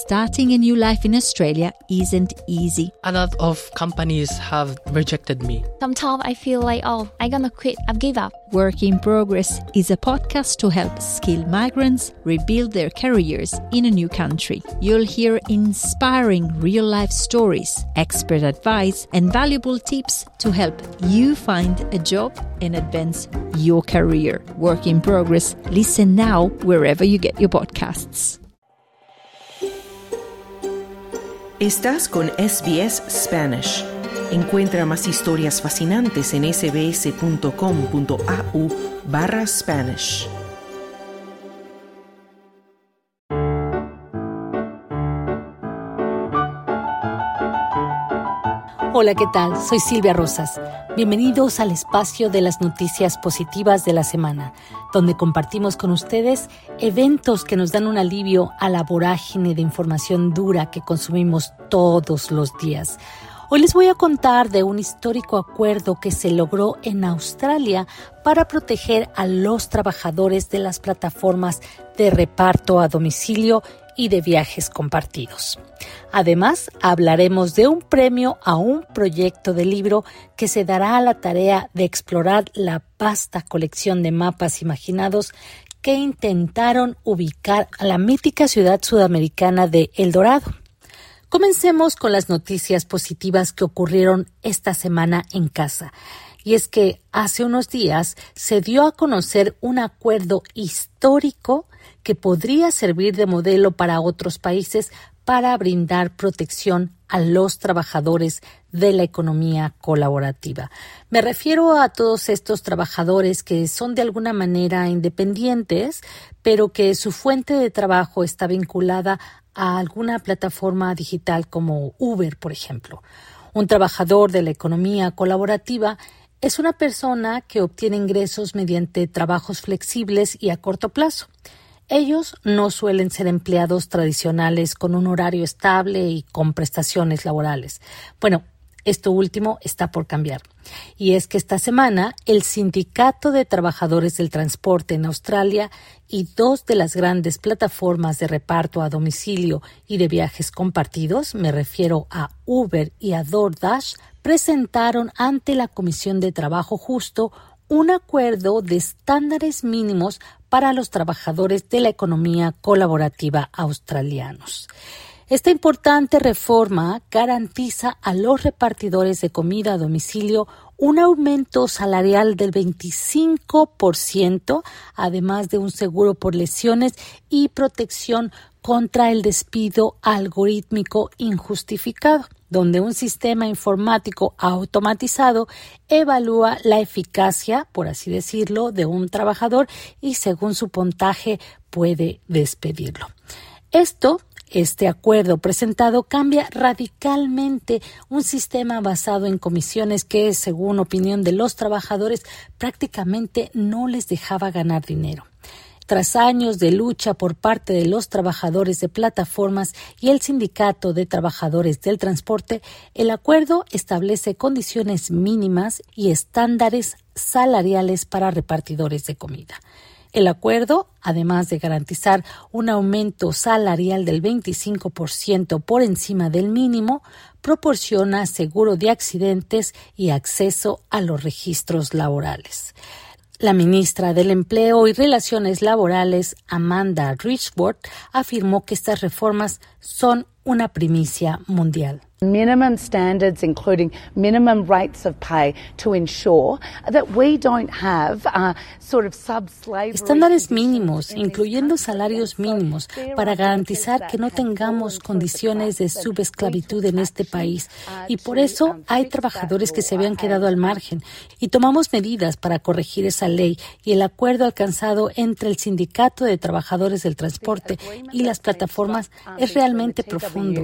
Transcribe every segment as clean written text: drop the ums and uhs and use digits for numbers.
starting a new life in Australia isn't easy. A lot of companies have rejected me. Sometimes I feel like, I'm gonna quit, I've given up. Work in Progress is a podcast to help skilled migrants rebuild their careers in a new country. You'll hear inspiring real-life stories, expert advice, and valuable tips to help you find a job and advance your career. Work in Progress. Listen now wherever you get your podcasts. Estás con SBS Spanish. Encuentra más historias fascinantes en sbs.com.au/Spanish. Hola, ¿qué tal? Soy Silvia Rosas. Bienvenidos al espacio de las noticias positivas de la semana, donde compartimos con ustedes eventos que nos dan un alivio a la vorágine de información dura que consumimos todos los días. Hoy les voy a contar de un histórico acuerdo que se logró en Australia para proteger a los trabajadores de las plataformas de reparto a domicilio y de viajes compartidos. Además, hablaremos de un premio a un proyecto de libro que se dará a la tarea de explorar la vasta colección de mapas imaginados que intentaron ubicar a la mítica ciudad sudamericana de El Dorado. Comencemos con las noticias positivas que ocurrieron esta semana en casa. Y es que hace unos días se dio a conocer un acuerdo histórico que podría servir de modelo para otros países para brindar protección a los trabajadores de la economía colaborativa. Me refiero a todos estos trabajadores que son de alguna manera independientes, pero que su fuente de trabajo está vinculada a alguna plataforma digital como Uber, por ejemplo. Un trabajador de la economía colaborativa es una persona que obtiene ingresos mediante trabajos flexibles y a corto plazo. Ellos no suelen ser empleados tradicionales con un horario estable y con prestaciones laborales. Bueno, esto último está por cambiar. Y es que esta semana el Sindicato de Trabajadores del Transporte en Australia y dos de las grandes plataformas de reparto a domicilio y de viajes compartidos, me refiero a Uber y a DoorDash, presentaron ante la Comisión de Trabajo Justo un acuerdo de estándares mínimos para los trabajadores de la economía colaborativa australianos. Esta importante reforma garantiza a los repartidores de comida a domicilio un aumento salarial del 25%, además de un seguro por lesiones y protección contra el despido algorítmico injustificado, donde un sistema informático automatizado evalúa la eficacia, por así decirlo, de un trabajador y según su puntaje puede despedirlo. Este acuerdo presentado cambia radicalmente un sistema basado en comisiones que, según opinión de los trabajadores, prácticamente no les dejaba ganar dinero. Tras años de lucha por parte de los trabajadores de plataformas y el Sindicato de Trabajadores del Transporte, el acuerdo establece condiciones mínimas y estándares salariales para repartidores de comida. El acuerdo, además de garantizar un aumento salarial del 25% por encima del mínimo, proporciona seguro de accidentes y acceso a los registros laborales. La ministra del Empleo y Relaciones Laborales, Amanda Richworth, afirmó que estas reformas son una primicia mundial. Minimum standards, including minimum rates of pay, to ensure that we don't have sub-slavery. Estándares mínimos, incluyendo salarios mínimos, para garantizar que no tengamos condiciones de subesclavitud en este país. Y por eso hay trabajadores que se habían quedado al margen. Y tomamos medidas para corregir esa ley y el acuerdo alcanzado entre el Sindicato de Trabajadores del Transporte y las plataformas es realmente profundo.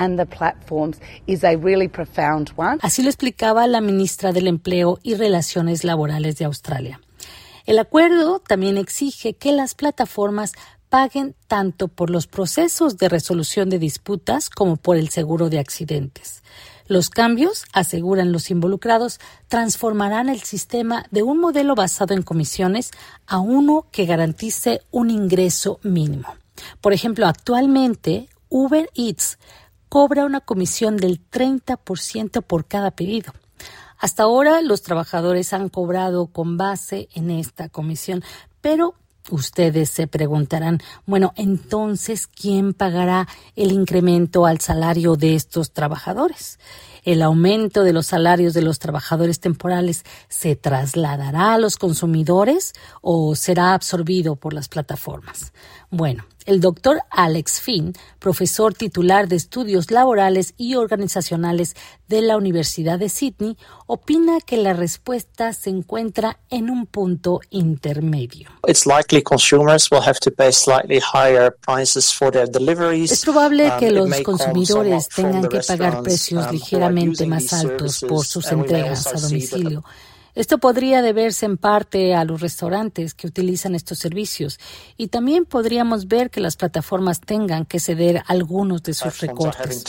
Así lo explicaba la ministra del Empleo y Relaciones Laborales de Australia. El acuerdo también exige que las plataformas paguen tanto por los procesos de resolución de disputas como por el seguro de accidentes. Los cambios, aseguran los involucrados, transformarán el sistema de un modelo basado en comisiones a uno que garantice un ingreso mínimo. Por ejemplo, actualmente Uber Eats cobra una comisión del 30% por cada pedido. Hasta ahora los trabajadores han cobrado con base en esta comisión, pero ustedes se preguntarán, bueno, entonces, ¿quién pagará el incremento al salario de estos trabajadores? ¿El aumento de los salarios de los trabajadores temporales se trasladará a los consumidores o será absorbido por las plataformas? Bueno, el doctor Alex Finn, profesor titular de Estudios Laborales y Organizacionales de la Universidad de Sydney, opina que la respuesta se encuentra en un punto intermedio. It's likely consumers will have to pay slightly higher prices for their deliveries. Es probable que los consumidores tengan que pagar precios ligeramente más altos por sus entregas a domicilio. Esto podría deberse en parte a los restaurantes que utilizan estos servicios y también podríamos ver que las plataformas tengan que ceder algunos de sus recortes.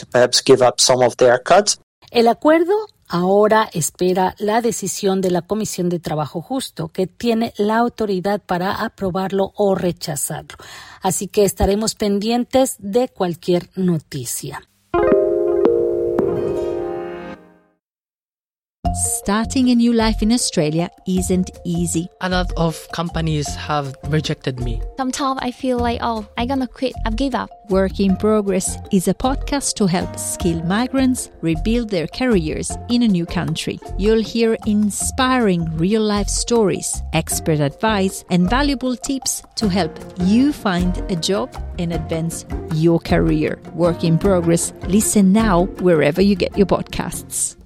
El acuerdo ahora espera la decisión de la Comisión de Trabajo Justo, que tiene la autoridad para aprobarlo o rechazarlo. Así que estaremos pendientes de cualquier noticia. Starting a new life in Australia isn't easy. A lot of companies have rejected me. Sometimes I feel like, I'm gonna quit. I've given up. Work in Progress is a podcast to help skilled migrants rebuild their careers in a new country. You'll hear inspiring real-life stories, expert advice, and valuable tips to help you find a job and advance your career. Work in Progress. Listen now wherever you get your podcasts.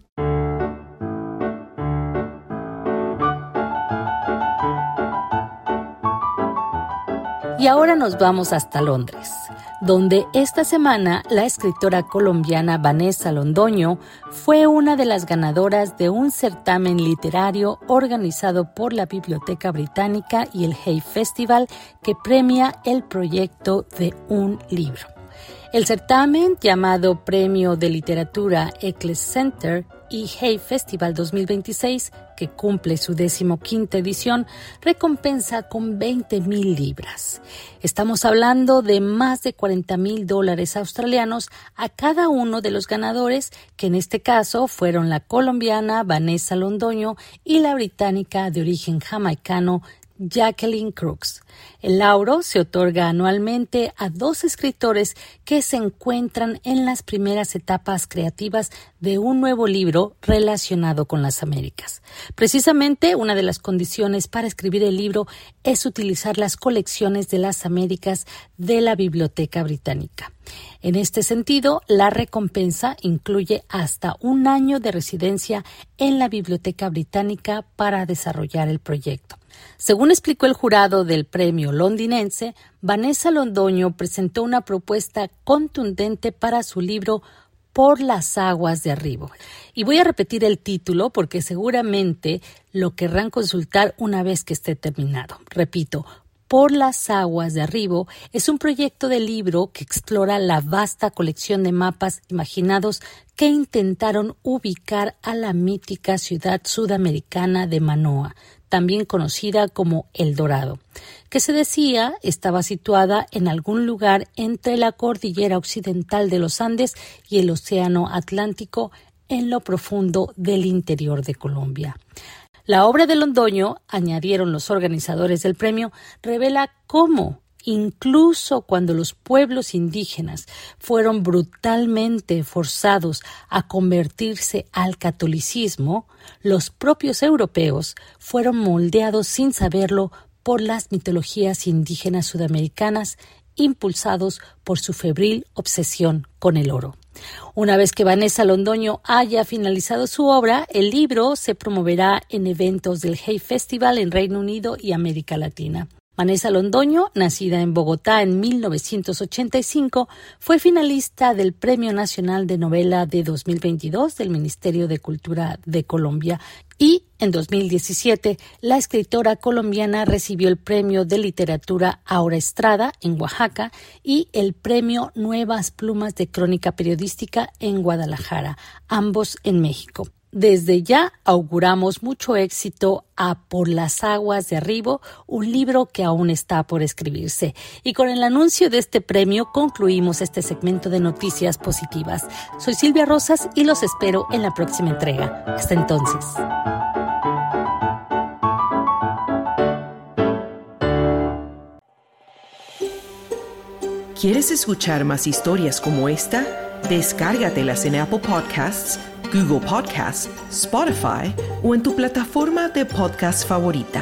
Y ahora nos vamos hasta Londres, donde esta semana la escritora colombiana Vanessa Londoño fue una de las ganadoras de un certamen literario organizado por la Biblioteca Británica y el Hay Festival que premia el proyecto de un libro. El certamen, llamado Premio de Literatura Eccles Center y Hay Festival 2026, que cumple su 15ª edición, recompensa con 20,000 libras. Estamos hablando de más de $40,000 australianos a cada uno de los ganadores, que en este caso fueron la colombiana Vanessa Londoño y la británica de origen jamaicano Jacqueline Crooks. El lauro se otorga anualmente a 2 escritores que se encuentran en las primeras etapas creativas de un nuevo libro relacionado con las Américas. Precisamente, una de las condiciones para escribir el libro es utilizar las colecciones de las Américas de la Biblioteca Británica. En este sentido, la recompensa incluye hasta 1 año de residencia en la Biblioteca Británica para desarrollar el proyecto. Según explicó el jurado del premio londinense, Vanessa Londoño presentó una propuesta contundente para su libro Por las aguas de arriba. Y voy a repetir el título porque seguramente lo querrán consultar una vez que esté terminado. Repito, Por las aguas de arriba es un proyecto de libro que explora la vasta colección de mapas imaginados que intentaron ubicar a la mítica ciudad sudamericana de Manoa, también conocida como El Dorado, que se decía estaba situada en algún lugar entre la cordillera occidental de los Andes y el océano Atlántico en lo profundo del interior de Colombia. La obra de Londoño, añadieron los organizadores del premio, revela cómo, incluso cuando los pueblos indígenas fueron brutalmente forzados a convertirse al catolicismo, los propios europeos fueron moldeados sin saberlo por las mitologías indígenas sudamericanas, impulsados por su febril obsesión con el oro. Una vez que Vanessa Londoño haya finalizado su obra, el libro se promoverá en eventos del Hay Festival en Reino Unido y América Latina. Vanessa Londoño, nacida en Bogotá en 1985, fue finalista del Premio Nacional de Novela de 2022 del Ministerio de Cultura de Colombia y, en 2017, la escritora colombiana recibió el Premio de Literatura Aura Estrada en Oaxaca y el Premio Nuevas Plumas de Crónica Periodística en Guadalajara, ambos en México. Desde ya auguramos mucho éxito a Por las aguas de Arribo, un libro que aún está por escribirse. Y con el anuncio de este premio concluimos este segmento de Noticias Positivas. Soy Silvia Rosas y los espero en la próxima entrega. Hasta entonces. ¿Quieres escuchar más historias como esta? Descárgatelas en Apple Podcasts, Google Podcasts, Spotify o en tu plataforma de podcast favorita.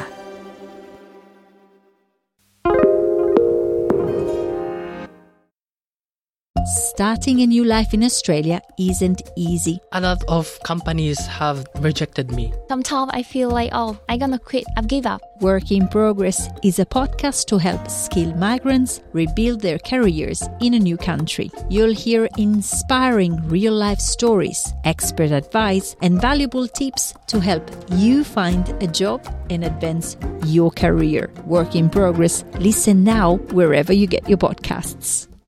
Starting a new life in Australia isn't easy. A lot of companies have rejected me. Sometimes I feel like, I'm gonna quit. I've give up. Work in Progress is a podcast to help skilled migrants rebuild their careers in a new country. You'll hear inspiring real-life stories, expert advice, and valuable tips to help you find a job and advance your career. Work in Progress. Listen now wherever you get your podcasts.